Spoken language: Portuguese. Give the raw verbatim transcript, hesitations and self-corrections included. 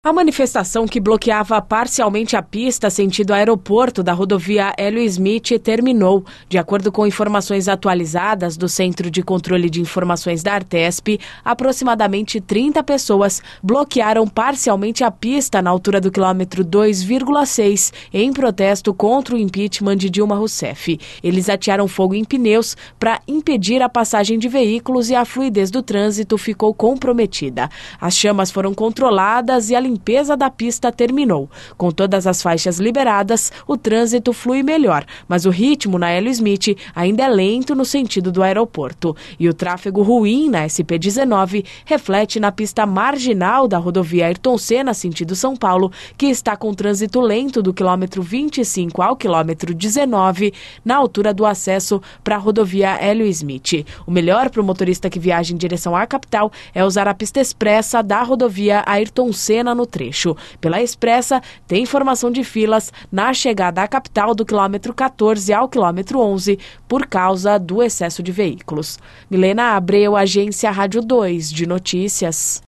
A manifestação que bloqueava parcialmente a pista sentido aeroporto da rodovia Hélio Smith terminou. De acordo com informações atualizadas do Centro de Controle de Informações da Artesp, aproximadamente trinta pessoas bloquearam parcialmente a pista na altura do quilômetro dois vírgula seis em protesto contra o impeachment de Dilma Rousseff. Eles atearam fogo em pneus para impedir a passagem de veículos e a fluidez do trânsito ficou comprometida. As chamas foram controladas e a A limpeza da pista terminou. Com todas as faixas liberadas, o trânsito flui melhor, mas o ritmo na Hélio Smith ainda é lento no sentido do aeroporto. E o tráfego ruim na S P dezenove reflete na pista marginal da rodovia Ayrton Senna, sentido São Paulo, que está com trânsito lento do quilômetro vinte e cinco ao quilômetro dezenove, na altura do acesso para a rodovia Hélio Smith. O melhor para o motorista que viaja em direção à capital é usar a pista expressa da rodovia Ayrton Senna no trecho. Pela expressa, tem informação de filas na chegada à capital do quilômetro quatorze ao quilômetro onze por causa do excesso de veículos. Milena Abreu, Agência Rádio dois de Notícias.